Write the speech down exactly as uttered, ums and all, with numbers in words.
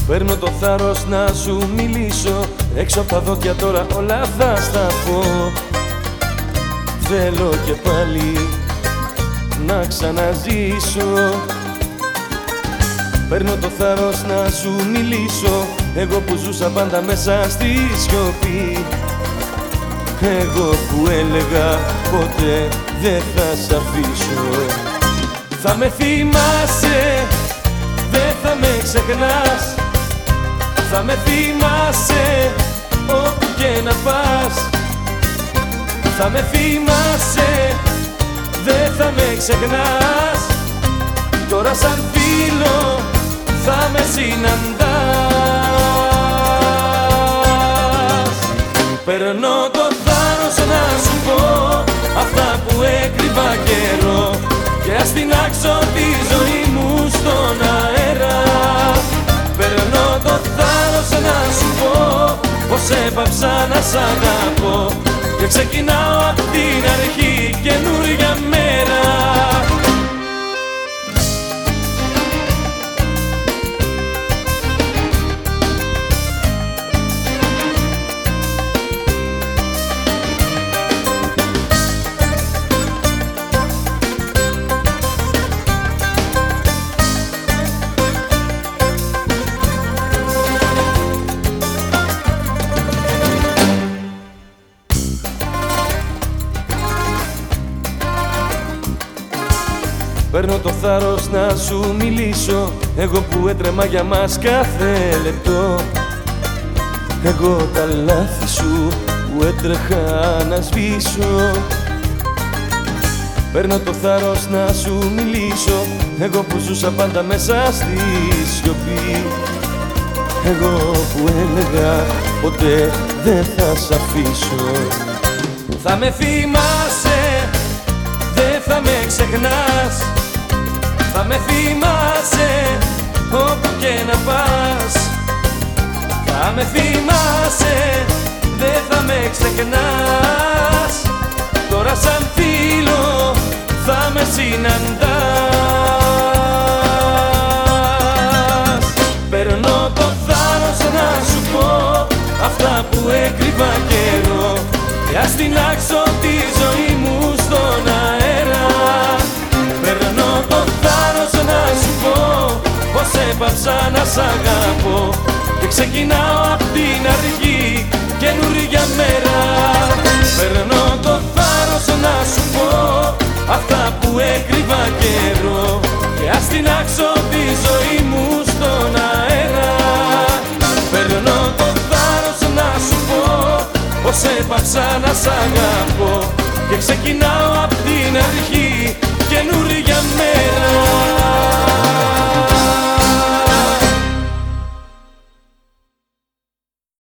Παίρνω το θάρρος να σου μιλήσω, έξω από τα δόντια τώρα όλα θα στα πω. Θέλω και πάλι να ξαναζήσω. Παίρνω το θάρρος να σου μιλήσω, εγώ που ζούσα πάντα μέσα στη σιωπή. Εγώ που έλεγα ποτέ δεν θα σ' αφήσω. Θα με θυμάσαι, δεν θα με ξεχνάς. Θα με θυμάσαι όπου και να πας. Θα με θυμάσαι, δεν θα με ξεχνάς. Τώρα σαν φίλο θα με συναντάς. Περνώ το θάρρος να σου πω αυτά που έκρυβα καιρό, και ας τεινάξω τη ζωή μου στον αέρα. Περνώ το θάρρος να σου πω πως έπαψα να σ' αγαπώ, και ξεκινάω απ' την αρχή καινούρια μέρα. Παίρνω το θάρρος να σου μιλήσω, εγώ που έτρεμα για μας κάθε λεπτό. Εγώ τα λάθη σου που έτρεχα να σβήσω. Παίρνω το θάρρος να σου μιλήσω, εγώ που ζούσα πάντα μέσα στη σιωπή. Εγώ που έλεγα ποτέ δεν θα σ' αφήσω. Θα με θυμάσαι, δεν θα με ξεχνάς. Θα με θυμάσαι όπου και να πας. Θα με θυμάσαι, δεν θα με ξεχνάς. Τώρα σαν φίλο θα με συναντάς. Περνώ το θάρρος να σου πω αυτά που έκρυβα καιρό, και ας τεινάξω τη ζωή μου στον αέρα. Περνώ το θάρρος να σου πω πως έπαψα να σ' αγαπώ, και ξεκινάω απ' την αρχή καινούρια μέρα. Περνώ το θάρρος να σου πω αυτά που έκρυβα καιρό, και ας τεινάξω τη ζωή μου στον αέρα. Περνώ το θάρρος να σου πω πως έπαψα να σ' αγαπώ, και ξεκινάω απ' την αρχή καινούρια μέρα.